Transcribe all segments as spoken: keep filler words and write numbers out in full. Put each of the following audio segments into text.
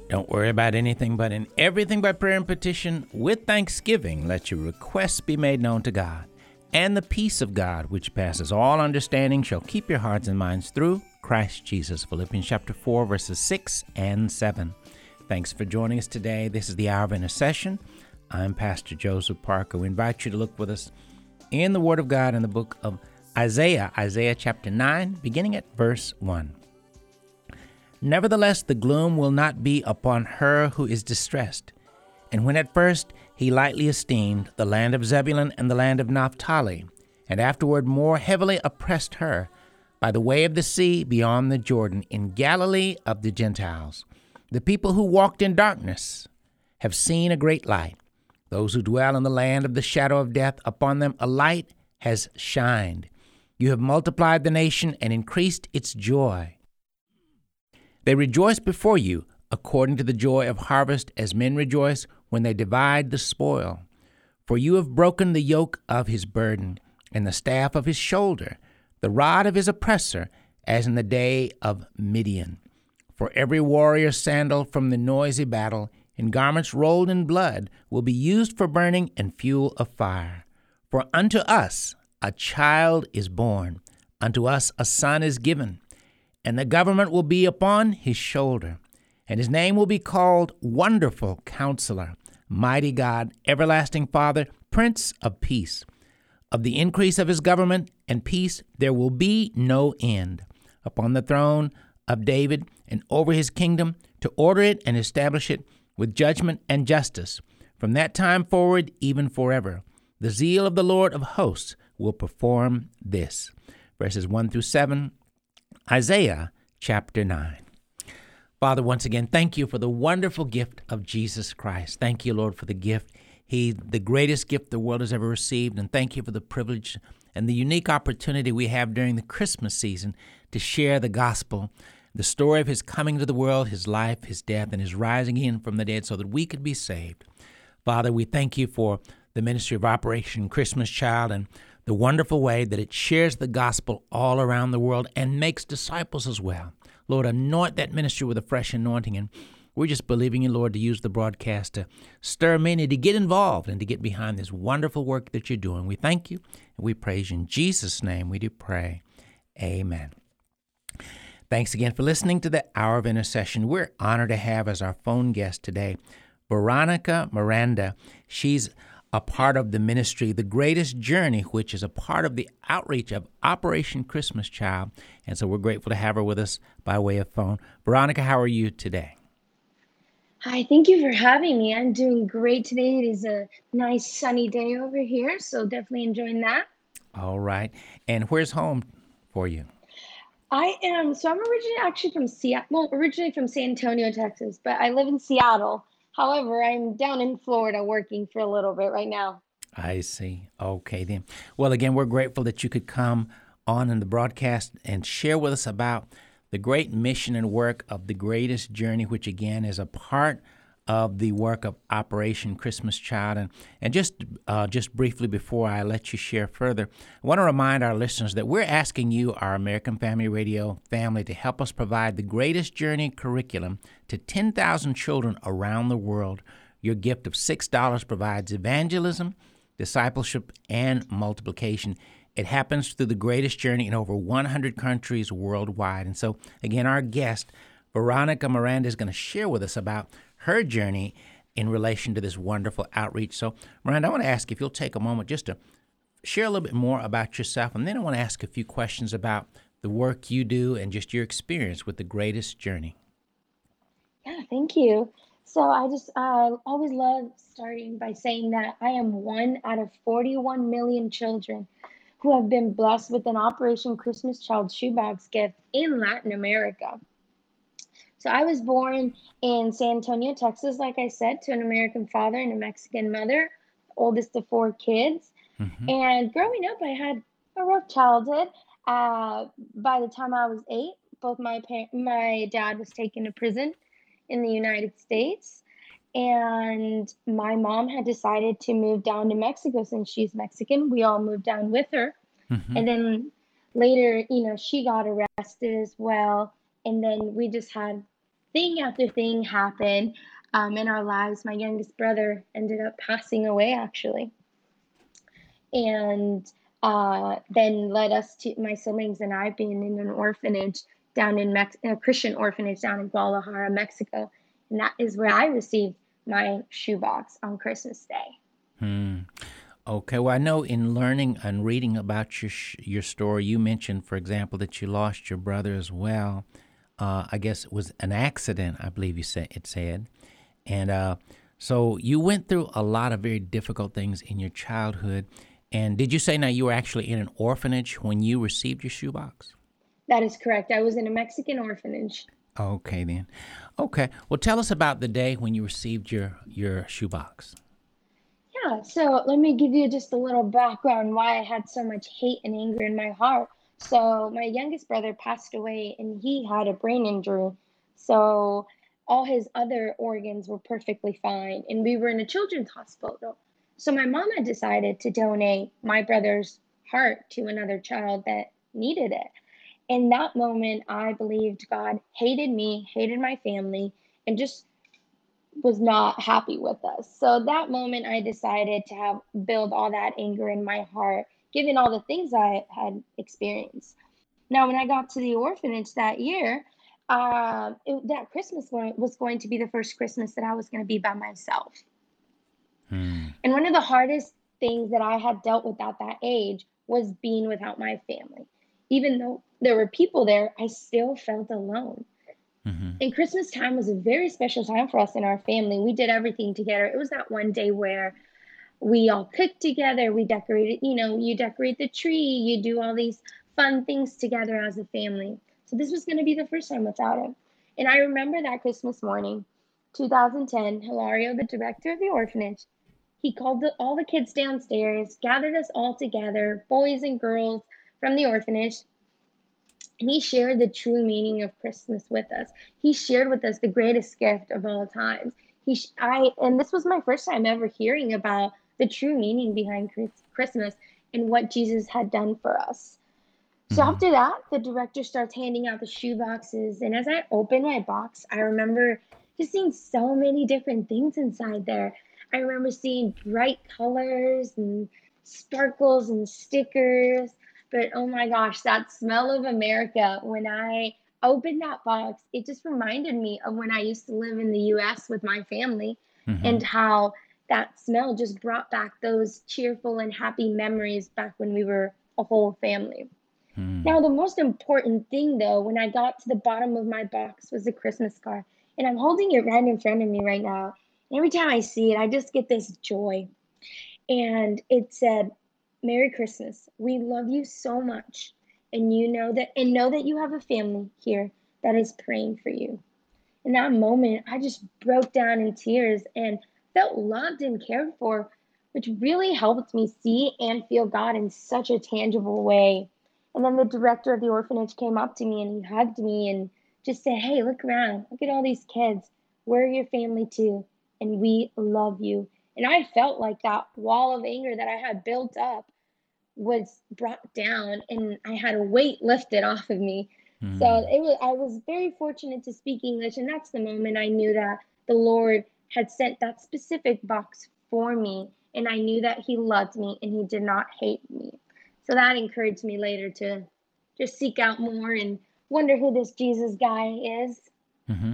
Don't worry about anything, but in everything by prayer and petition, with thanksgiving, let your requests be made known to God. And the peace of God, which passes all understanding, shall keep your hearts and minds through Christ Jesus. Philippians chapter four, verses six and seven. Thanks for joining us today. This is the Hour of Intercession. I'm Pastor Joseph Parker. We invite you to look with us in the Word of God in the book of Isaiah, Isaiah chapter nine, beginning at verse one. Nevertheless, the gloom will not be upon her who is distressed. And when at first he lightly esteemed the land of Zebulun and the land of Naphtali, and afterward more heavily oppressed her by the way of the sea beyond the Jordan, in Galilee of the Gentiles, the people who walked in darkness have seen a great light. Those who dwell in the land of the shadow of death, upon them a light has shined. You have multiplied the nation and increased its joy. They rejoice before you according to the joy of harvest, as men rejoice when they divide the spoil. For you have broken the yoke of his burden and the staff of his shoulder, the rod of his oppressor, as in the day of Midian. For every warrior's sandal from the noisy battle and garments rolled in blood will be used for burning and fuel of fire. For unto us a child is born, unto us a son is given, and the government will be upon his shoulder, and his name will be called Wonderful Counselor, Mighty God, Everlasting Father, Prince of Peace. Of the increase of his government and peace there will be no end, upon the throne of David and over his kingdom, to order it and establish it with judgment and justice, from that time forward even forever. The zeal of the Lord of hosts will perform this. Verses one through seven, Isaiah chapter nine. Father, once again, thank you for the wonderful gift of Jesus Christ. Thank you, Lord, for the gift. He, the greatest gift the world has ever received. And thank you for the privilege and the unique opportunity we have during the Christmas season to share the gospel, the story of his coming to the world, his life, his death, and his rising in from the dead so that we could be saved. Father, we thank you for the ministry of Operation Christmas Child and the wonderful way that it shares the gospel all around the world and makes disciples as well. Lord, anoint that ministry with a fresh anointing, and we're just believing you, Lord, to use the broadcast to stir many to get involved and to get behind this wonderful work that you're doing. We thank you and we praise you. In Jesus' name we do pray. Amen. Thanks again for listening to the Hour of Intercession. We're honored to have as our phone guest today Veronica Miranda. She's a part of the ministry, The Greatest Journey, which is a part of the outreach of Operation Christmas Child. And so we're grateful to have her with us by way of phone. Veronica, how are you today? Hi, thank you for having me. I'm doing great today. It is a nice sunny day over here, so definitely enjoying that. All right. And where's home for you? I am, so I'm originally actually from Seattle, well, originally from San Antonio, Texas, but I live in Seattle. However, I'm down in Florida working for a little bit right now. I see. Okay, then. Well, again, we're grateful that you could come on in the broadcast and share with us about the great mission and work of The Greatest Journey, which, again, is a part of the work of Operation Christmas Child. And, and just uh, just briefly before I let you share further, I want to remind our listeners that we're asking you, our American Family Radio family, to help us provide the Greatest Journey curriculum to ten thousand children around the world. Your gift of six dollars provides evangelism, discipleship, and multiplication. It happens through the Greatest Journey in over one hundred countries worldwide. And so, again, our guest, Veronica Miranda, is going to share with us about her journey in relation to this wonderful outreach. So, Miranda, I want to ask if you'll take a moment just to share a little bit more about yourself, and then I want to ask a few questions about the work you do and just your experience with The Greatest Journey. Yeah, thank you. So I just uh, always love starting by saying that I am one out of forty-one million children who have been blessed with an Operation Christmas Child shoebox gift in Latin America. So I was born in San Antonio, Texas, like I said, to an American father and a Mexican mother, oldest of four kids. Mm-hmm. And growing up, I had a rough childhood. Uh, by the time I was eight, both my par- my dad was taken to prison in the United States, and my mom had decided to move down to Mexico since she's Mexican. We all moved down with her, Mm-hmm. and then later, you know, she got arrested as well, and then we just had thing after thing happened um, in our lives. My youngest brother ended up passing away, actually, and uh, then led us to my siblings and I being in an orphanage down in Mex- a Christian orphanage down in Guadalajara, Mexico, and that is where I received my shoebox on Christmas Day. Hmm. Okay. Well, I know in learning and reading about your sh- your story, you mentioned, for example, that you lost your brother as well. Uh, I guess it was an accident. I believe you said it said, and uh, so you went through a lot of very difficult things in your childhood. And did you say now you were actually in an orphanage when you received your shoebox? That is correct. I was in a Mexican orphanage. Okay, then. Okay. Well, tell us about the day when you received your your shoebox. Yeah, so let me give you just a little background why I had so much hate and anger in my heart. So, my youngest brother passed away and he had a brain injury. So, all his other organs were perfectly fine. And we were in a children's hospital. So, my mom had decided to donate my brother's heart to another child that needed it. In that moment, I believed God hated me, hated my family, and just was not happy with us. So that moment I decided to have build all that anger in my heart, given all the things I had experienced. Now, when I got to the orphanage that year, uh, it, that Christmas wa- was going to be the first Christmas that I was going to be by myself. Hmm. And one of the hardest things that I had dealt with at that age was being without my family. Even though there were people there, I still felt alone. Mm-hmm. And Christmas time was a very special time for us in our family. We did everything together. It was that one day where we all cooked together. We decorated, you know, you decorate the tree, you do all these fun things together as a family. So this was going to be the first time without him. And I remember that Christmas morning, two thousand ten, Hilario, the director of the orphanage, he called the, all the kids downstairs, gathered us all together, boys and girls from the orphanage, and he shared the true meaning of Christmas with us. He shared with us the greatest gift of all times. He, sh- I, and this was my first time ever hearing about the true meaning behind Christmas and what Jesus had done for us. So Mm-hmm. after that, the director starts handing out the shoe boxes, and as I opened my box, I remember just seeing so many different things inside there. I remember seeing bright colors and sparkles and stickers. But oh my gosh, that smell of America, when I opened that box, it just reminded me of when I used to live in the U S with my family Mm-hmm. and how that smell just brought back those cheerful and happy memories back when we were a whole family. Mm-hmm. Now, the most important thing, though, when I got to the bottom of my box was a Christmas card. And I'm holding it right in front of me right now. And every time I see it, I just get this joy. And it said, Merry Christmas. We love you so much. And you know that, and know that you have a family here that is praying for you. In that moment, I just broke down in tears and felt loved and cared for, which really helped me see and feel God in such a tangible way. And then the director of the orphanage came up to me and he hugged me and just said, Hey, look around. Look at all these kids. We're your family too. And we love you. And I felt like that wall of anger that I had built up was brought down and I had a weight lifted off of me. So Mm-hmm. it was I was very fortunate to speak English, and that's the moment I knew that the Lord had sent that specific box for me, and I knew that he loved me and he did not hate me. So that encouraged me later to just seek out more and wonder who this Jesus guy is. Mm-hmm.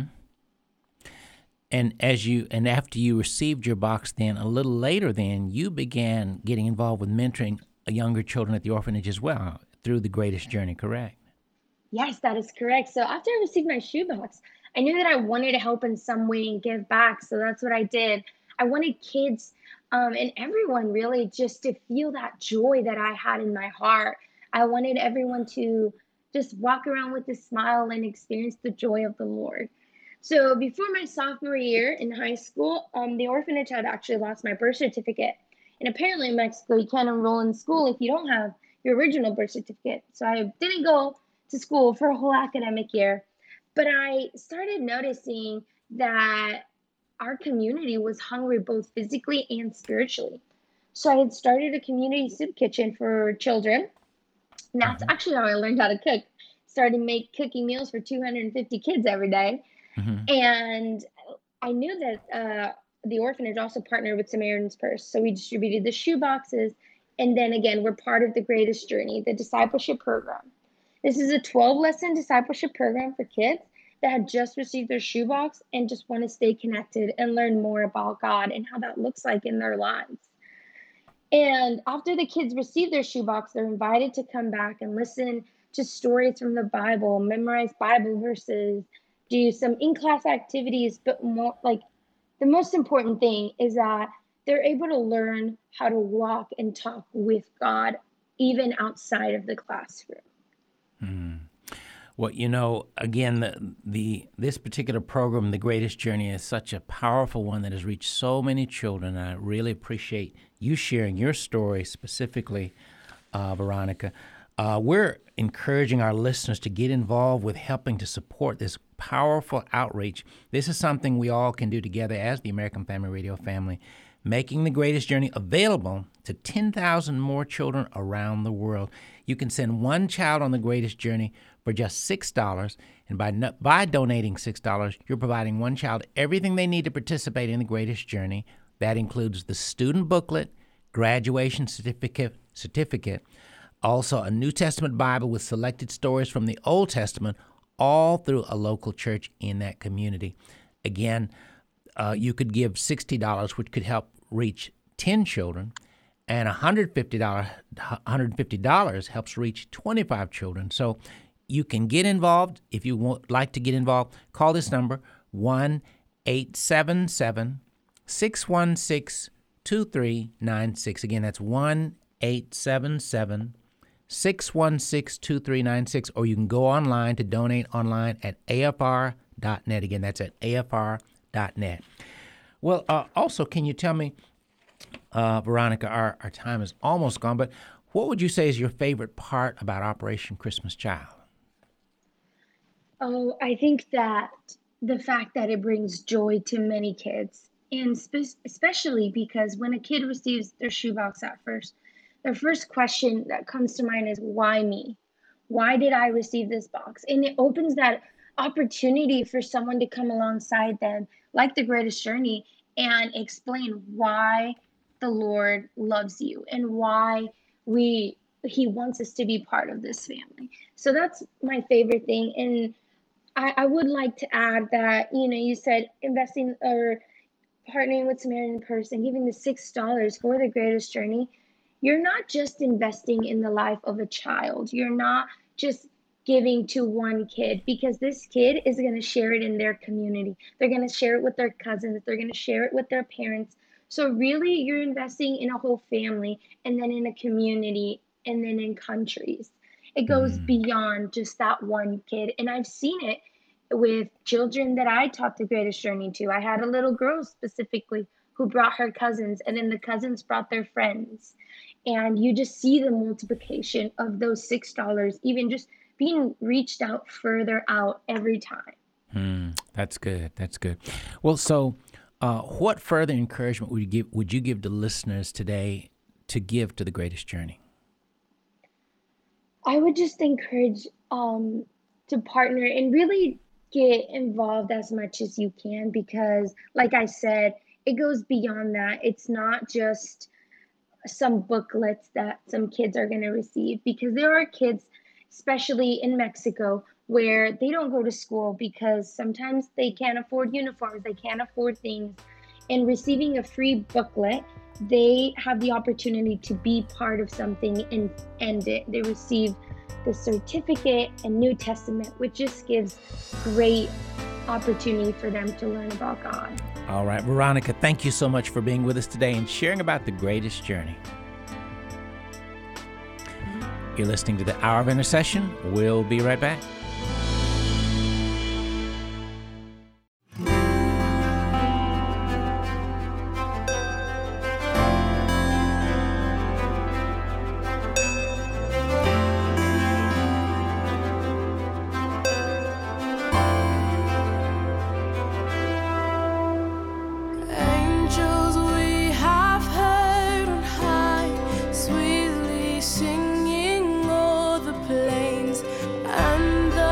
And as you and after you received your box, then a little later, then you began getting involved with mentoring younger children at the orphanage as well through the Greatest Journey. Correct? Yes, that is correct. So after I received my shoebox, I knew that I wanted to help in some way and give back. So that's what I did. I wanted kids um, and everyone really just to feel that joy that I had in my heart. I wanted everyone to just walk around with a smile and experience the joy of the Lord. So before my sophomore year in high school, um, the orphanage had actually lost my birth certificate. And apparently in Mexico, you can't enroll in school if you don't have your original birth certificate. So I didn't go to school for a whole academic year. But I started noticing that our community was hungry both physically and spiritually. So I had started a community soup kitchen for children. And that's Mm-hmm. actually how I learned how to cook. Started make cooking meals for two hundred fifty kids every day. Mm-hmm. And I knew that uh, the orphanage also partnered with Samaritan's Purse. So we distributed the shoe boxes. And then again, we're part of the Greatest Journey, the discipleship program. This is a twelve lesson discipleship program for kids that had just received their shoebox and just want to stay connected and learn more about God and how that looks like in their lives. And after the kids receive their shoebox, they're invited to come back and listen to stories from the Bible, memorize Bible verses, do some in-class activities, but more like the most important thing is that they're able to learn how to walk and talk with God, even outside of the classroom. Mm. Well, you know, again, the, the this particular program, The Greatest Journey, is such a powerful one that has reached so many children. I really appreciate you sharing your story specifically, uh, Veronica. Uh, we're encouraging our listeners to get involved with helping to support this powerful outreach. This is something we all can do together as the American Family Radio family, making The Greatest Journey available to ten thousand more children around the world. You can send one child on The Greatest Journey for just six dollars, and by no, by donating six dollars, you're providing one child everything they need to participate in The Greatest Journey. That includes the student booklet, graduation certificate, certificate, also a New Testament Bible with selected stories from the Old Testament, all through a local church in that community. Again, uh, you could give sixty dollars, which could help reach ten children, and one hundred fifty dollars, one hundred fifty dollars helps reach twenty-five children. So you can get involved. If you would like to get involved, call this number, one eight seven seven, six one six, two three nine six. Again, that's one eight seven seven, six one six, two three nine six, or you can go online to donate online at A F R dot net. Again, that's at A F R dot net. Well, uh, also, can you tell me, uh, Veronica, our, our time is almost gone, but what would you say is your favorite part about Operation Christmas Child? Oh, I think that the fact that it brings joy to many kids, and spe- especially because when a kid receives their shoebox at first, their first question that comes to mind is, why me? Why did I receive this box? And it opens that opportunity for someone to come alongside them, like The Greatest Journey, and explain why the Lord loves you and why we He wants us to be part of this family. So that's my favorite thing. And I, I would like to add that, you know, you said investing or partnering with Samaritan Purse and giving the six dollars for The Greatest Journey. You're not just investing in the life of a child. You're not just giving to one kid, because this kid is going to share it in their community. They're going to share it with their cousins. They're going to share it with their parents. So really, you're investing in a whole family, and then in a community, and then in countries. It goes Mm. beyond just that one kid. And I've seen it with children that I taught The Greatest Journey to. I had a little girl specifically who brought her cousins, and then the cousins brought their friends. And you just see the multiplication of those six dollars, even just being reached out further out every time. Hmm, that's good. That's good. Well, so uh, what further encouragement would you give? Would you give to listeners today to give to The Greatest Journey? I would just encourage um, to partner and really get involved as much as you can, because, like I said, it goes beyond that. It's not just some booklets that some kids are going to receive, because there are kids, especially in Mexico, where they don't go to school because sometimes they can't afford uniforms, they can't afford things. And receiving a free booklet, they have the opportunity to be part of something and end it. They receive the certificate and New Testament, which just gives great opportunity for them to learn about God. All right, Veronica, thank you so much for being with us today and sharing about The Greatest Journey. You're listening to the Hour of Intercession. We'll be right back. Angels we have heard on high, sweetly singing o'er the plains and the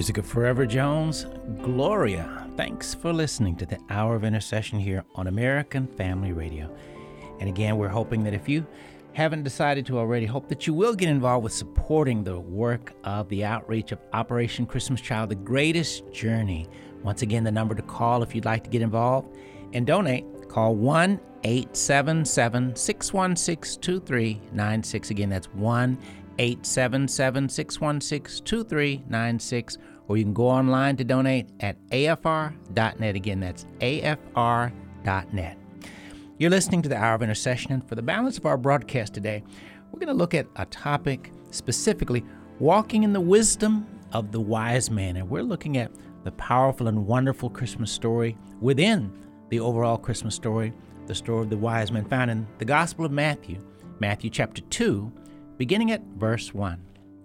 music of Forever Jones, Gloria. Thanks for listening to the Hour of Intercession here on American Family Radio. And again, we're hoping that if you haven't decided to already, hope that you will get involved with supporting the work of the outreach of Operation Christmas Child, the greatest journey. Once again, the number to call if you'd like to get involved and donate, call one eight seven seven, six one six, two three nine six. Again, that's one eight seven seven, six one six, two three nine six. Or you can go online to donate at A F R dot net. Again, that's A F R dot net. You're listening to the Hour of Intercession, and for the balance of our broadcast today, we're going to look at a topic specifically, walking in the wisdom of the wise man. And we're looking at the powerful and wonderful Christmas story within the overall Christmas story, the story of the wise men found in the Gospel of Matthew, Matthew chapter two, beginning at verse one.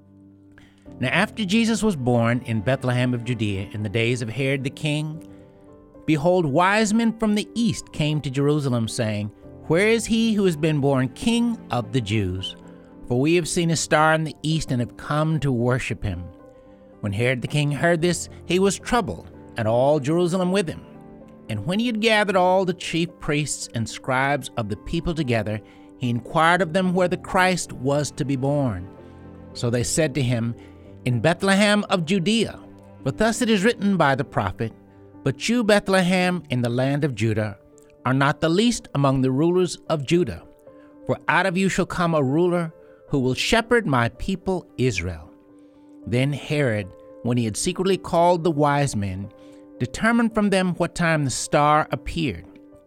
Now after Jesus was born in Bethlehem of Judea in the days of Herod the king, behold, wise men from the east came to Jerusalem, saying, Where is he who has been born King of the Jews? For we have seen his star in the east and have come to worship him. When Herod the king heard this, he was troubled, and all Jerusalem with him. And when he had gathered all the chief priests and scribes of the people together, he inquired of them where the Christ was to be born. So they said to him, In Bethlehem of Judea, for thus it is written by the prophet, But you, Bethlehem, in the land of Judah, are not the least among the rulers of Judah, for out of you shall come a ruler who will shepherd my people Israel. Then Herod, when he had secretly called the wise men, determined from them what time the star appeared.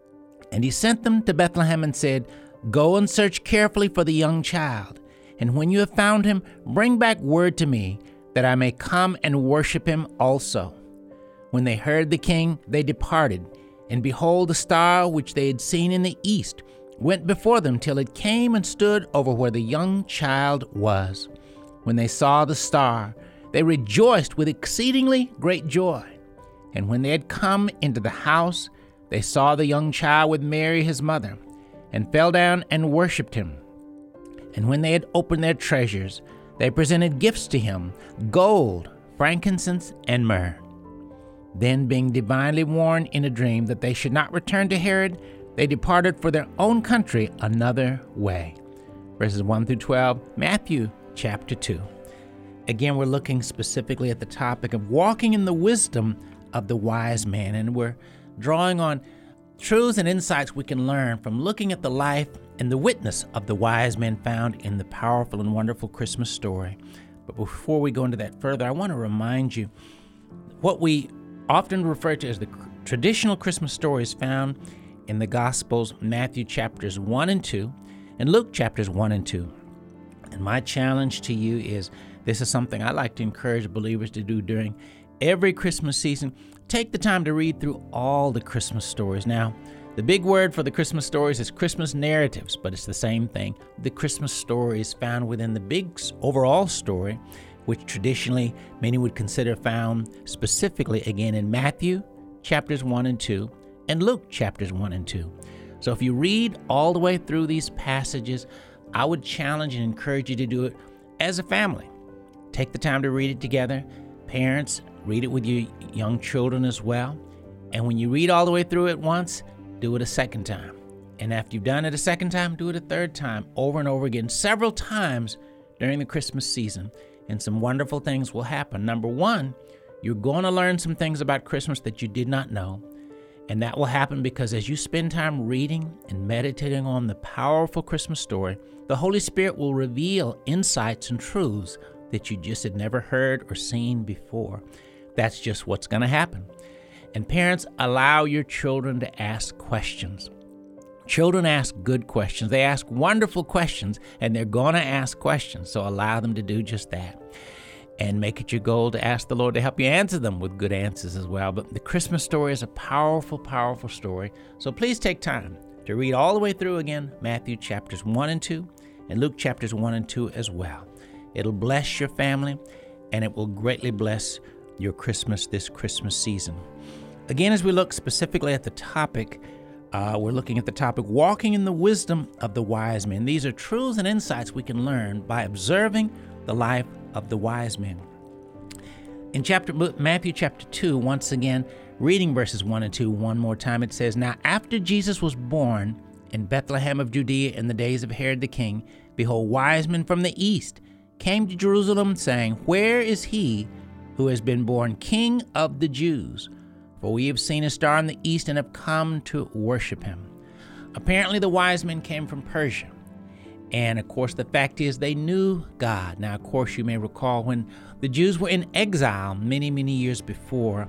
And he sent them to Bethlehem and said, Go and search carefully for the young child, and when you have found him, bring back word to me, that I may come and worship him also. When they heard the king, they departed, and behold, the star which they had seen in the east went before them till it came and stood over where the young child was. When they saw the star, they rejoiced with exceedingly great joy. And when they had come into the house, they saw the young child with Mary his mother, and fell down and worshipped him. And when they had opened their treasures, they presented gifts to him, gold, frankincense, and myrrh. Then, being divinely warned in a dream that they should not return to Herod, they departed for their own country another way. Verses one through twelve, Matthew chapter two. Again, we're looking specifically at the topic of walking in the wisdom of the wise man, and we're drawing on truths and insights we can learn from looking at the life and the witness of the wise men found in the powerful and wonderful Christmas story. But before we go into that further, I want to remind you what we often refer to as the traditional Christmas stories found in the Gospels, Matthew chapters one and two, and Luke chapters one and two. And my challenge to you is, this is something I like to encourage believers to do during every Christmas season. Take the time to read through all the Christmas stories. Now, the big word for the Christmas stories is Christmas narratives, but it's the same thing. The Christmas story is found within the big overall story, which traditionally many would consider found specifically again in Matthew chapters one and two and Luke chapters one and two. So if you read all the way through these passages, I would challenge and encourage you to do it as a family. Take the time to read it together. Parents, read it with your young children as well. And when you read all the way through it once, do it a second time. And after you've done it a second time, do it a third time, over and over again, several times during the Christmas season. And some wonderful things will happen. Number one, you're going to learn some things about Christmas that you did not know. And that will happen because as you spend time reading and meditating on the powerful Christmas story, the Holy Spirit will reveal insights and truths that you just had never heard or seen before. That's just what's going to happen. And parents, allow your children to ask questions. Children ask good questions. They ask wonderful questions, and they're going to ask questions. So allow them to do just that. And make it your goal to ask the Lord to help you answer them with good answers as well. But the Christmas story is a powerful, powerful story. So please take time to read all the way through again, Matthew chapters one and two, and Luke chapters one and two as well. It'll bless your family, and it will greatly bless your Christmas this Christmas season. Again, as we look specifically at the topic, uh, we're looking at the topic, walking in the wisdom of the wise men. These are truths and insights we can learn by observing the life of the wise men. In chapter Matthew chapter two, once again, reading verses one and two one more time, it says, Now after Jesus was born in Bethlehem of Judea in the days of Herod the king, behold, wise men from the east came to Jerusalem, saying, Where is he who has been born King of the Jews? For we have seen a star in the east and have come to worship him. Apparently the wise men came from Persia. And of course, the fact is they knew God. Now, of course, you may recall when the Jews were in exile many, many years before,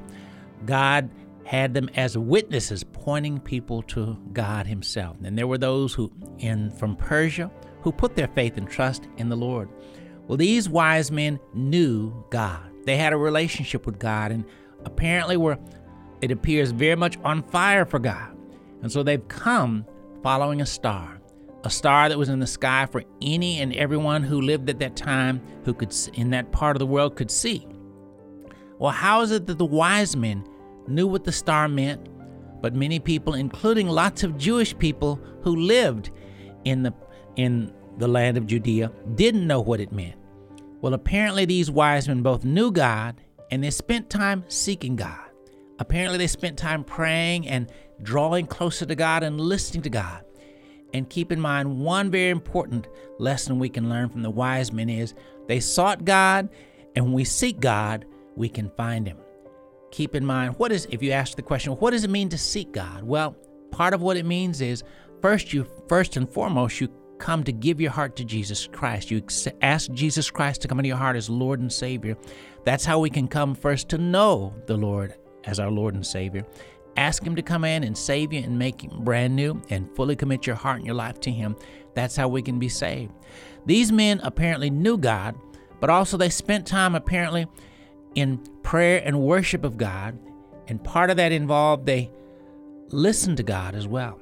God had them as witnesses pointing people to God himself. And there were those who, in from Persia, who put their faith and trust in the Lord. Well, these wise men knew God. They had a relationship with God and apparently were, it appears, very much on fire for God. And so they've come following a star. A star that was in the sky for any and everyone who lived at that time, who could, in that part of the world, could see. Well, how is it that the wise men knew what the star meant, but many people, including lots of Jewish people who lived in the in the land of Judea, didn't know what it meant? Well, apparently these wise men both knew God and they spent time seeking God. Apparently they spent time praying and drawing closer to God and listening to God. And keep in mind, one very important lesson we can learn from the wise men is they sought God, and when we seek God, we can find him. Keep in mind, what is, if you ask the question, what does it mean to seek God? Well, part of what it means is, first, you, first and foremost, you come to give your heart to Jesus Christ. You ask Jesus Christ to come into your heart as Lord and Savior. That's how we can come first to know the Lord as our Lord and Savior. Ask him to come in and save you and make you brand new and fully commit your heart and your life to him. That's how we can be saved. These men apparently knew God, but also they spent time apparently in prayer and worship of God. And part of that involved they listened to God as well.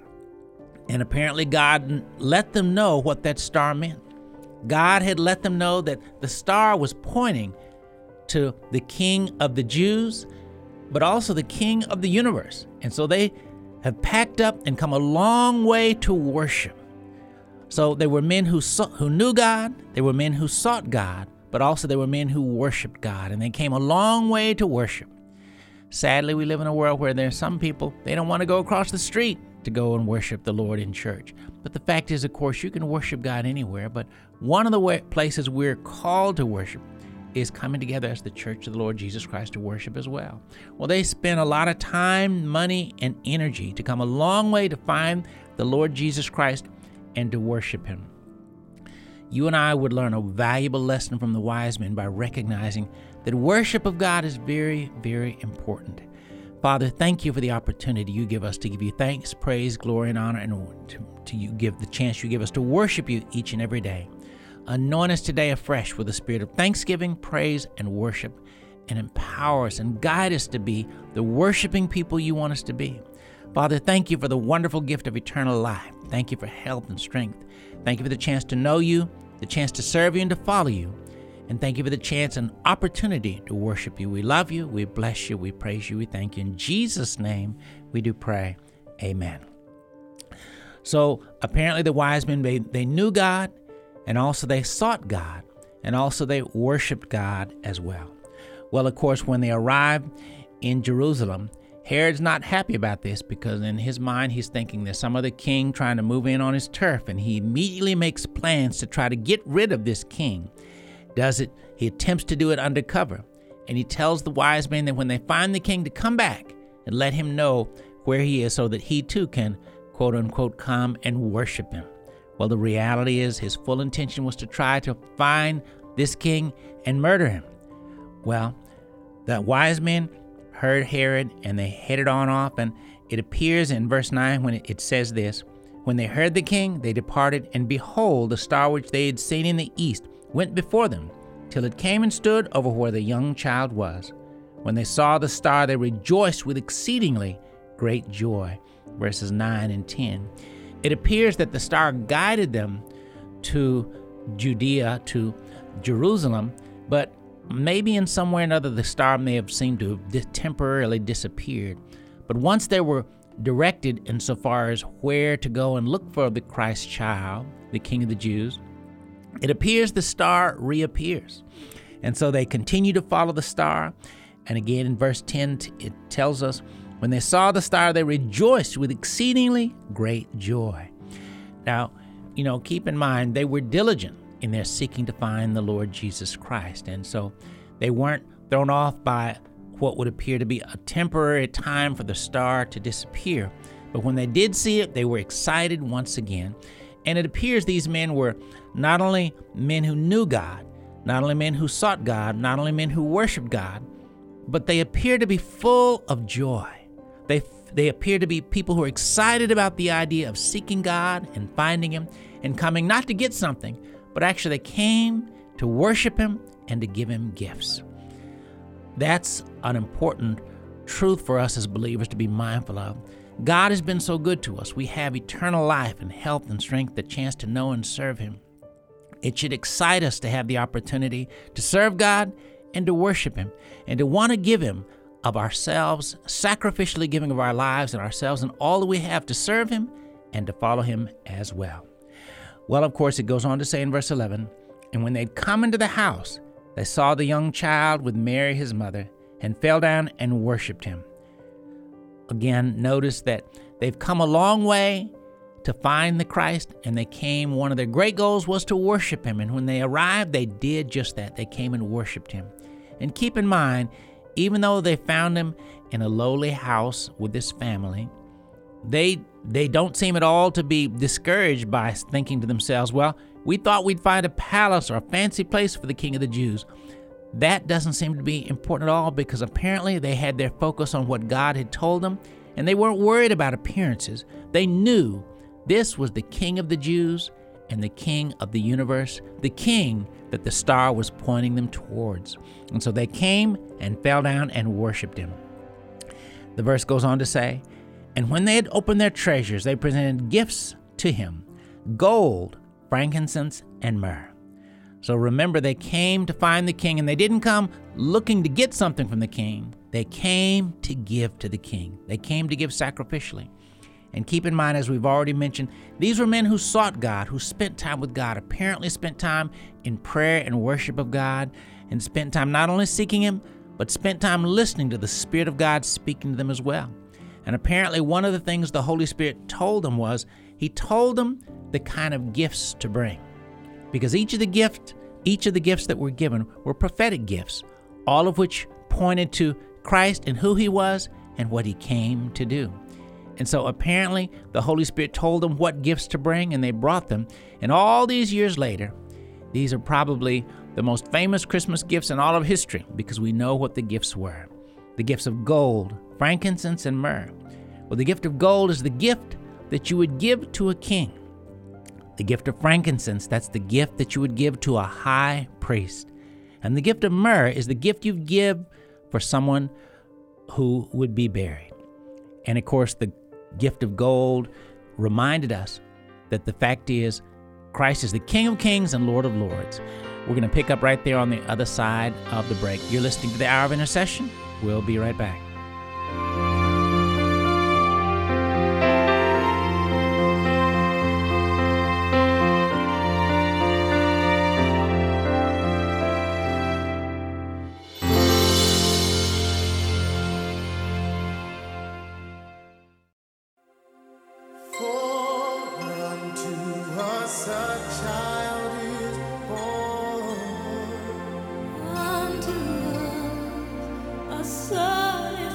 And apparently God let them know what that star meant. God had let them know that the star was pointing to the King of the Jews, but also the King of the universe. And so they have packed up and come a long way to worship. So they were men who saw, who knew God, they were men who sought God, but also they were men who worshiped God, and they came a long way to worship. Sadly, we live in a world where there's some people, they don't want to go across the street to go and worship the Lord in church. But the fact is, of course, you can worship God anywhere, but one of the way, places we're called to worship is coming together as the church of the Lord Jesus Christ to worship as well. Well, they spend a lot of time, money, and energy to come a long way to find the Lord Jesus Christ and to worship him. You and I would learn a valuable lesson from the wise men by recognizing that worship of God is very, very important. Father, thank you for the opportunity you give us to give you thanks, praise, glory, and honor, and to, to you give the chance you give us to worship you each and every day. Anoint us today afresh with the spirit of thanksgiving, praise, and worship, and empower us and guide us to be the worshiping people you want us to be. Father, thank you for the wonderful gift of eternal life. Thank you for health and strength. Thank you for the chance to know you, the chance to serve you and to follow you. And thank you for the chance and opportunity to worship you. We love you, we bless you, we praise you, we thank you. In Jesus' name, we do pray. Amen. So apparently the wise men, they, they knew God, and also they sought God, and also they worshiped God as well. Well, of course, when they arrived in Jerusalem, Herod's not happy about this because in his mind he's thinking there's some other king trying to move in on his turf, and he immediately makes plans to try to get rid of this king. Does it? He attempts to do it undercover, and he tells the wise men that when they find the king to come back and let him know where he is so that he too can, quote unquote, come and worship him. Well, the reality is his full intention was to try to find this king and murder him. Well, the wise men heard Herod and they headed on off, and it appears in verse nine when it says this, when they heard the king, they departed, and behold, the star which they had seen in the east went before them, till it came and stood over where the young child was. When they saw the star, they rejoiced with exceedingly great joy. Verses nine and ten. It appears that the star guided them to Judea, to Jerusalem, but maybe in some way or another the star may have seemed to have temporarily disappeared. But once they were directed insofar as where to go and look for the Christ child, the King of the Jews, it appears the star reappears. And so they continue to follow the star. And again, in verse ten, it tells us, when they saw the star, they rejoiced with exceedingly great joy. Now, you know, keep in mind, they were diligent in their seeking to find the Lord Jesus Christ. And so they weren't thrown off by what would appear to be a temporary time for the star to disappear. But when they did see it, they were excited once again. And it appears these men were not only men who knew God, not only men who sought God, not only men who worshiped God, but they appear to be full of joy. They they appear to be people who are excited about the idea of seeking God and finding Him and coming not to get something, but actually they came to worship Him and to give Him gifts. That's an important truth for us as believers to be mindful of. God has been so good to us. We have eternal life and health and strength, the chance to know and serve Him. It should excite us to have the opportunity to serve God and to worship Him and to want to give Him of ourselves, sacrificially giving of our lives and ourselves and all that we have to serve Him and to follow Him as well. Well, of course, it goes on to say in verse eleven, and when they'd come into the house, they saw the young child with Mary his mother and fell down and worshiped Him. Again, notice that they've come a long way to find the Christ, and they came, one of their great goals was to worship Him. And when they arrived, they did just that. They came and worshiped Him. And keep in mind, even though they found Him in a lowly house with this family, they they don't seem at all to be discouraged by thinking to themselves, well, we thought we'd find a palace or a fancy place for the King of the Jews. That doesn't seem to be important at all, because apparently they had their focus on what God had told them, and they weren't worried about appearances. They knew this was the King of the Jews and the King of the universe, the King that the star was pointing them towards. And so they came and fell down and worshiped Him. The verse goes on to say, and when they had opened their treasures, they presented gifts to Him, gold, frankincense, and myrrh. So remember, they came to find the King, and they didn't come looking to get something from the King. They came to give to the King. They came to give sacrificially. And keep in mind, as we've already mentioned, these were men who sought God, who spent time with God, apparently spent time in prayer and worship of God, and spent time not only seeking Him, but spent time listening to the Spirit of God speaking to them as well. And apparently one of the things the Holy Spirit told them was, He told them the kind of gifts to bring. Because each of the gift, each of the gifts that were given were prophetic gifts, all of which pointed to Christ and who He was and what He came to do. And so apparently the Holy Spirit told them what gifts to bring, and they brought them. And all these years later, these are probably the most famous Christmas gifts in all of history, because we know what the gifts were. The gifts of gold, frankincense, and myrrh. Well, the gift of gold is the gift that you would give to a king. The gift of frankincense, that's the gift that you would give to a high priest. And the gift of myrrh is the gift you give for someone who would be buried. And of course, the gift of gold reminded us that the fact is Christ is the King of Kings and Lord of Lords. We're going to pick up right there on the other side of the break. You're listening to the Hour of Intercession. We'll be right back. Son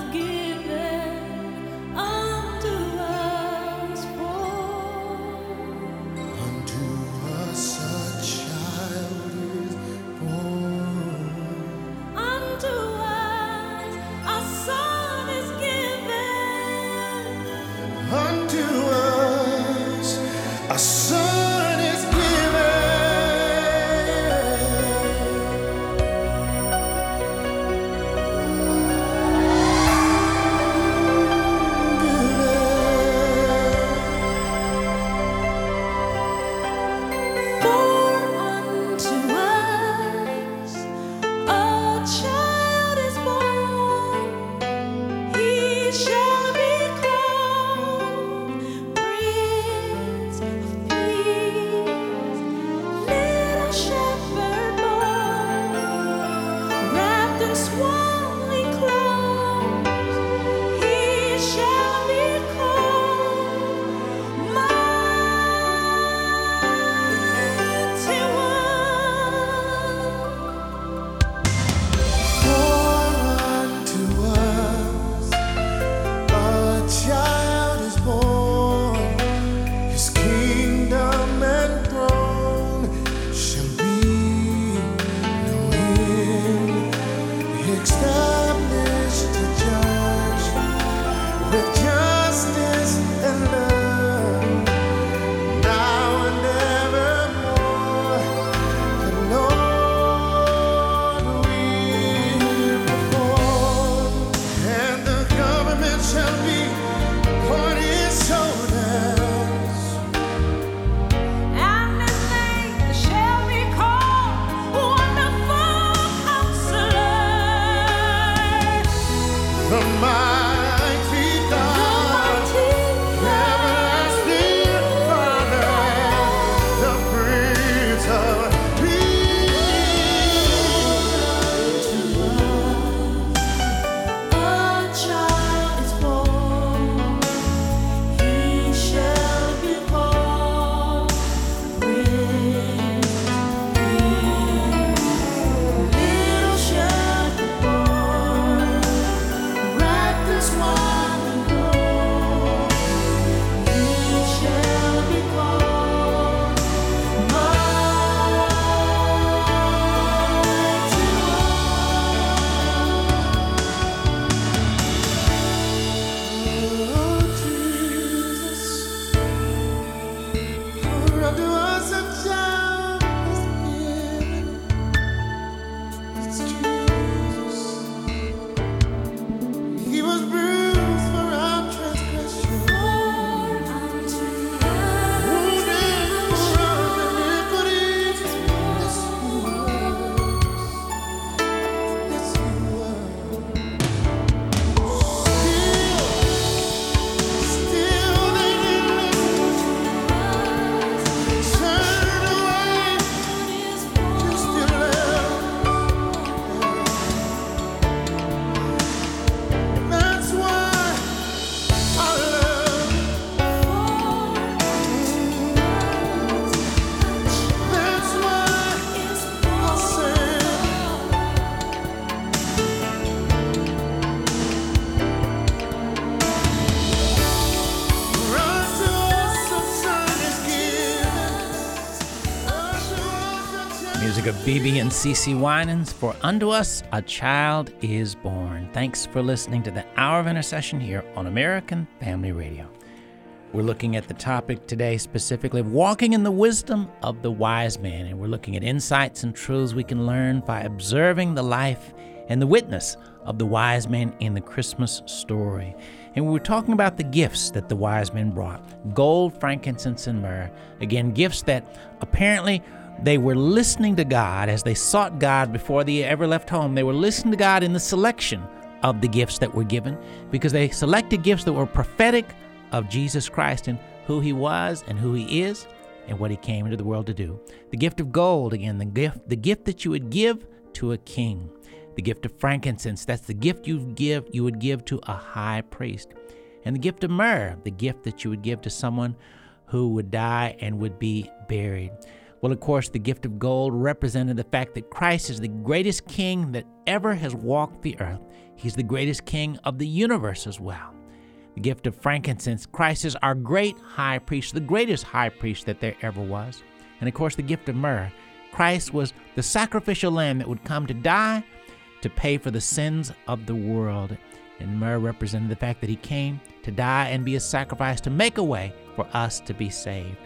of B B and C C Winans for Unto Us a Child is Born. Thanks for listening to the Hour of Intercession here on American Family Radio. We're looking at the topic today specifically of walking in the wisdom of the wise man, and we're looking at insights and truths we can learn by observing the life and the witness of the wise man in the Christmas story. And we were talking about the gifts that the wise men brought: gold, frankincense, and myrrh. Again, gifts that apparently they were listening to God as they sought God before they ever left home. They were listening to God in the selection of the gifts that were given, because they selected gifts that were prophetic of Jesus Christ and who he was and who he is and what he came into the world to do. The gift of gold, again, the gift, the gift that you would give to a king. The gift of frankincense, that's the gift you give you would give to a high priest. And the gift of myrrh, the gift that you would give to someone who would die and would be buried. Well, of course, the gift of gold represented the fact that Christ is the greatest king that ever has walked the earth. He's the greatest king of the universe as well. The gift of frankincense, Christ is our great high priest, the greatest high priest that there ever was. And of course, the gift of myrrh, Christ was the sacrificial lamb that would come to die to pay for the sins of the world. And myrrh represented the fact that he came to die and be a sacrifice to make a way for us to be saved.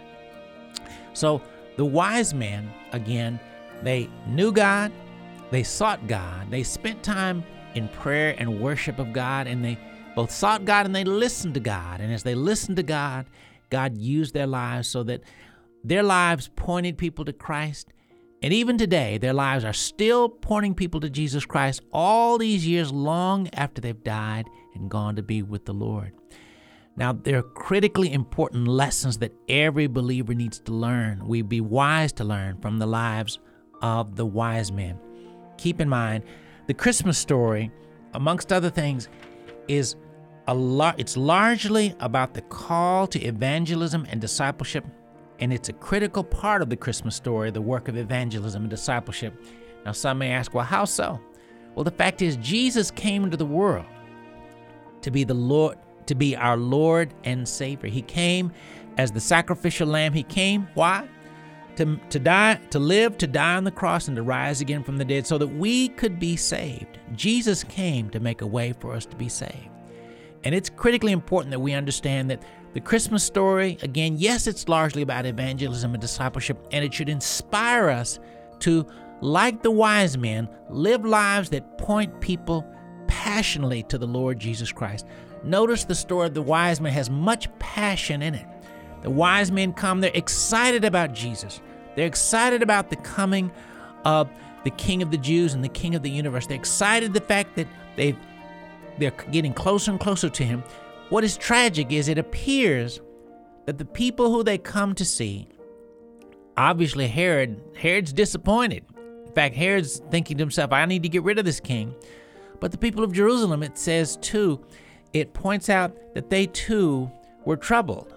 So the wise men, again, they knew God, they sought God, they spent time in prayer and worship of God, and they both sought God and they listened to God. And as they listened to God, God used their lives so that their lives pointed people to Christ. And even today, their lives are still pointing people to Jesus Christ all these years long after they've died and gone to be with the Lord. Now, there are critically important lessons that every believer needs to learn. We'd be wise to learn from the lives of the wise men. Keep in mind, the Christmas story, amongst other things, is a lot. It's largely about the call to evangelism and discipleship, and it's a critical part of the Christmas story, the work of evangelism and discipleship. Now, some may ask, well, how so? Well, the fact is, Jesus came into the world to be the Lord, to be our Lord and Savior. He came as the sacrificial lamb. He came, why? To, to die, to live, to die on the cross, and to rise again from the dead so that we could be saved. Jesus came to make a way for us to be saved. And it's critically important that we understand that the Christmas story, again, yes, it's largely about evangelism and discipleship, and it should inspire us to, like the wise men, live lives that point people passionately to the Lord Jesus Christ. Notice the story of the wise men has much passion in it. The wise men come, they're excited about Jesus. They're excited about the coming of the King of the Jews and the King of the universe. They're excited the fact that they've, they're getting closer and closer to him. What is tragic is it appears that the people who they come to see, obviously Herod, Herod's disappointed. In fact, Herod's thinking to himself, I need to get rid of this king. But the people of Jerusalem, it says too, it points out that they too were troubled.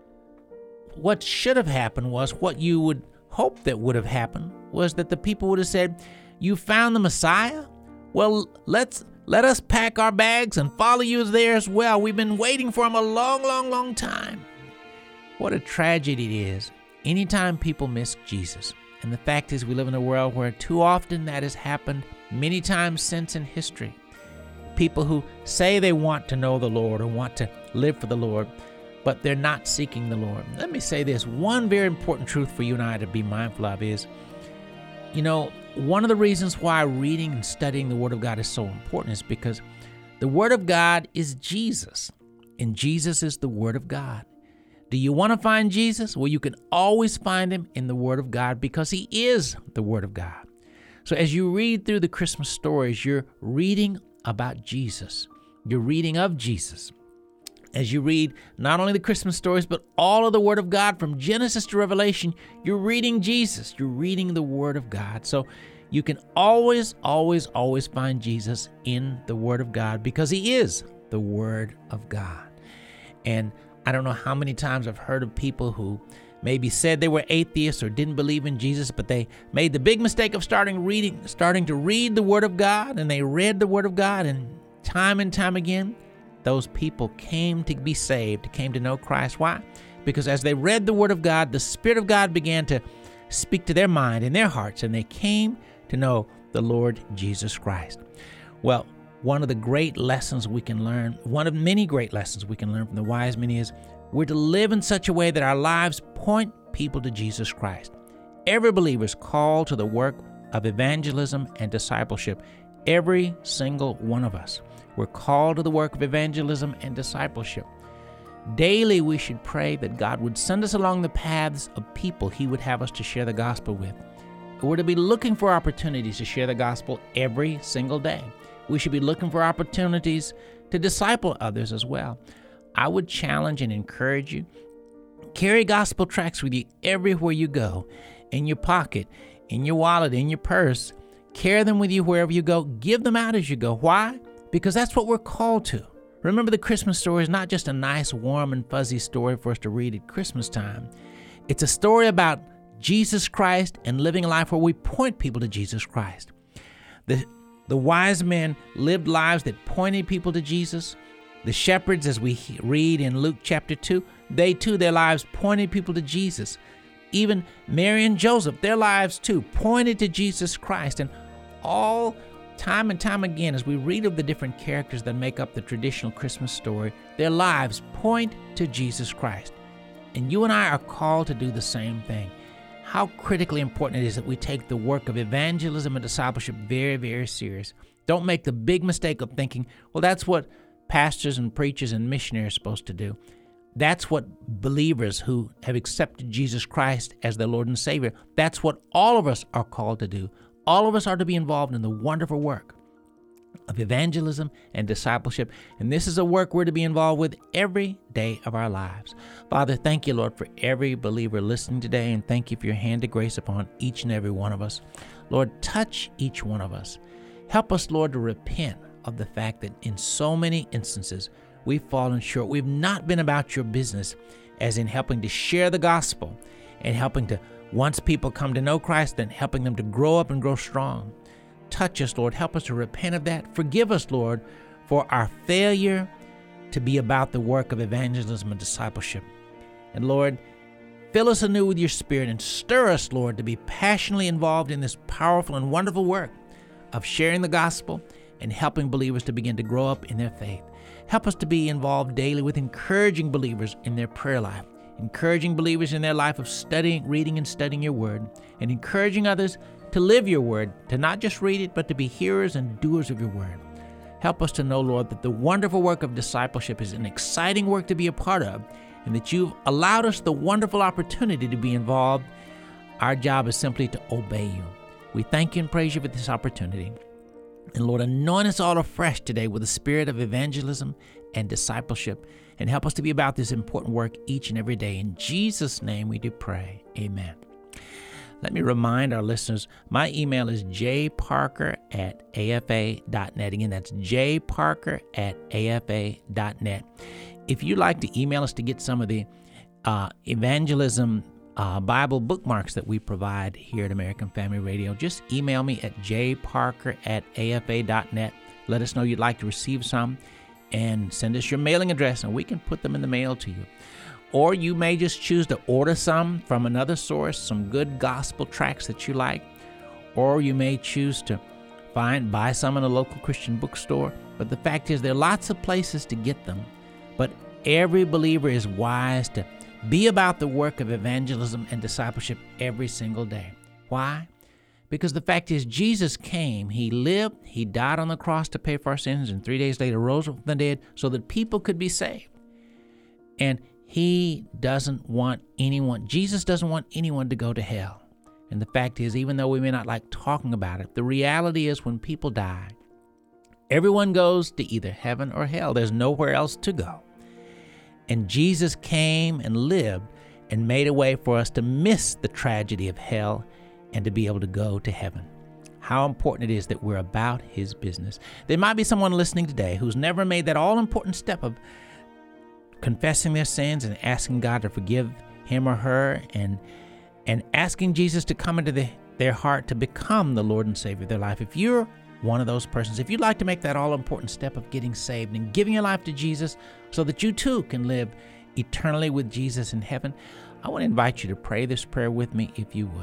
What should have happened was, what you would hope that would have happened was that the people would have said, you found the Messiah? Well, let's let us pack our bags and follow you there as well. We've been waiting for him a long, long, long time. What a tragedy it is anytime people miss Jesus. And the fact is, we live in a world where too often that has happened many times since in history. People who say they want to know the Lord or want to live for the Lord, but they're not seeking the Lord. Let me say this. One very important truth for you and I to be mindful of is, you know, one of the reasons why reading and studying the Word of God is so important is because the Word of God is Jesus, and Jesus is the Word of God. Do you want to find Jesus? Well, you can always find him in the Word of God because he is the Word of God. So as you read through the Christmas stories, you're reading about Jesus. You're reading of Jesus. As you read not only the Christmas stories, but all of the Word of God from Genesis to Revelation, you're reading Jesus. You're reading the Word of God. So you can always, always, always find Jesus in the Word of God because he is the Word of God. And I don't know how many times I've heard of people who maybe said they were atheists or didn't believe in Jesus, but they made the big mistake of starting reading, starting to read the Word of God, and they read the Word of God, and time and time again, those people came to be saved, came to know Christ. Why? Because as they read the Word of God, the Spirit of God began to speak to their mind and their hearts, and they came to know the Lord Jesus Christ. Well, one of the great lessons we can learn, one of many great lessons we can learn from the wise men is we're to live in such a way that our lives point people to Jesus Christ. Every believer is called to the work of evangelism and discipleship. Every single one of us. We're called to the work of evangelism and discipleship. Daily, we should pray that God would send us along the paths of people He would have us to share the gospel with. We're to be looking for opportunities to share the gospel every single day. We should be looking for opportunities to disciple others as well. I would challenge and encourage you, carry gospel tracts with you everywhere you go, in your pocket, in your wallet, in your purse. Carry them with you wherever you go. Give them out as you go. Why? Because that's what we're called to. Remember, the Christmas story is not just a nice, warm, and fuzzy story for us to read at Christmas time. It's a story about Jesus Christ and living a life where we point people to Jesus Christ. The, the wise men lived lives that pointed people to Jesus. The shepherds, as we read in Luke chapter two, they too, their lives pointed people to Jesus. Even Mary and Joseph, their lives too pointed to Jesus Christ. And all time and time again, as we read of the different characters that make up the traditional Christmas story, their lives point to Jesus Christ. And you and I are called to do the same thing. How critically important it is that we take the work of evangelism and discipleship very, very serious. Don't make the big mistake of thinking, well, that's what pastors and preachers and missionaries are supposed to do. That's what believers who have accepted Jesus Christ as their Lord and Savior, that's what all of us are called to do. All of us are to be involved in the wonderful work of evangelism and discipleship. And this is a work we're to be involved with every day of our lives. Father, thank you, Lord, for every believer listening today, and thank you for your hand of grace upon each and every one of us. Lord, touch each one of us. Help us, Lord, to repent of the fact that in so many instances we've fallen short. We've not been about your business, as in helping to share the gospel and helping to, once people come to know Christ, then helping them to grow up and grow strong. Touch us, Lord. Help us to repent of that. Forgive us, Lord, for our failure to be about the work of evangelism and discipleship. And Lord, fill us anew with your Spirit and stir us, Lord, to be passionately involved in this powerful and wonderful work of sharing the gospel and helping believers to begin to grow up in their faith. Help us to be involved daily with encouraging believers in their prayer life, encouraging believers in their life of studying, reading, and studying your word, and encouraging others to live your word, to not just read it, but to be hearers and doers of your word. Help us to know, Lord, that the wonderful work of discipleship is an exciting work to be a part of, and that you've allowed us the wonderful opportunity to be involved. Our job is simply to obey you. We thank you and praise you for this opportunity. And Lord, anoint us all afresh today with the spirit of evangelism and discipleship, and help us to be about this important work each and every day. In Jesus' name we do pray. Amen. Let me remind our listeners, my email is j parker at a f a dot net. Again, that's j parker at a f a dot net. If you'd like to email us to get some of the uh, evangelism Uh, Bible bookmarks that we provide here at American Family Radio, just email me at j parker at a f a dot net. Let us know you'd like to receive some, and send us your mailing address, and we can put them in the mail to you. Or you may just choose to order some from another source, some good gospel tracts that you like. Or you may choose to find, buy some in a local Christian bookstore. But the fact is, there are lots of places to get them. But every believer is wise to be about the work of evangelism and discipleship every single day. Why? Because the fact is, Jesus came, he lived, he died on the cross to pay for our sins, and three days later rose from the dead so that people could be saved. And he doesn't want anyone, Jesus doesn't want anyone to go to hell. And the fact is, even though we may not like talking about it, the reality is when people die, everyone goes to either heaven or hell. There's nowhere else to go. And Jesus came and lived and made a way for us to miss the tragedy of hell and to be able to go to heaven. How important it is that we're about his business. There might be someone listening today who's never made that all-important step of confessing their sins and asking God to forgive him or her, and and asking Jesus to come into the, their heart to become the Lord and Savior of their life. If you're one of those persons, if you'd like to make that all-important step of getting saved and giving your life to Jesus so that you too can live eternally with Jesus in heaven, I want to invite you to pray this prayer with me if you would.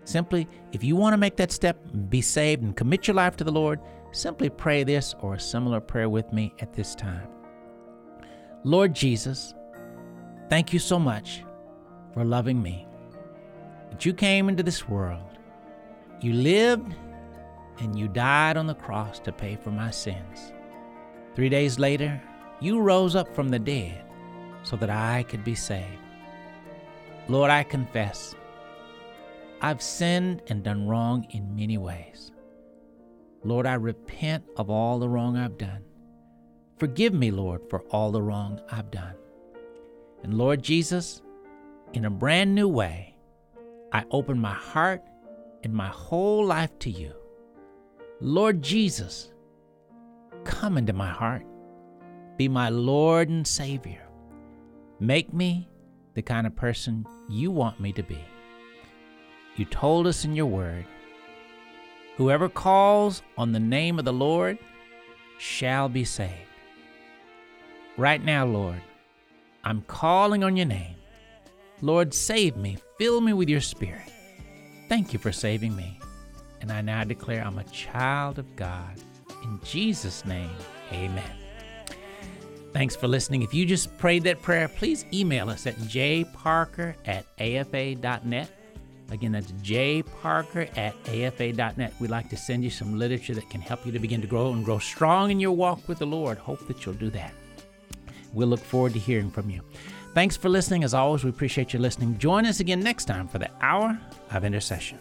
Simply, if you want to make that step, be saved, and commit your life to the Lord, simply pray this or a similar prayer with me at this time. Lord Jesus, thank you so much for loving me. That you came into this world. You lived and you died on the cross to pay for my sins. Three days later, you rose up from the dead so that I could be saved. Lord, I confess, I've sinned and done wrong in many ways. Lord, I repent of all the wrong I've done. Forgive me, Lord, for all the wrong I've done. And Lord Jesus, in a brand new way, I open my heart and my whole life to you. Lord Jesus, come into my heart. Be my Lord and Savior. Make me the kind of person you want me to be. You told us in your word, whoever calls on the name of the Lord shall be saved. Right now, Lord, I'm calling on your name. Lord, save me. Fill me with your Spirit. Thank you for saving me. And I now declare I'm a child of God. In Jesus' name, amen. Thanks for listening. If you just prayed that prayer, please email us at j parker at a f a dot net. Again, that's j parker at a f a dot net. We'd like to send you some literature that can help you to begin to grow and grow strong in your walk with the Lord. Hope that you'll do that. We'll look forward to hearing from you. Thanks for listening. As always, we appreciate you listening. Join us again next time for the Hour of Intercession.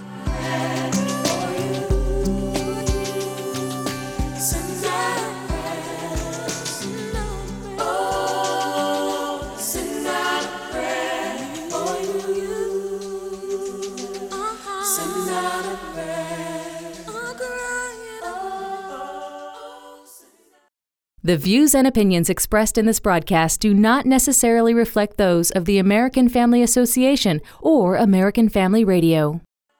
The views and opinions expressed in this broadcast do not necessarily reflect those of the American Family Association or American Family Radio.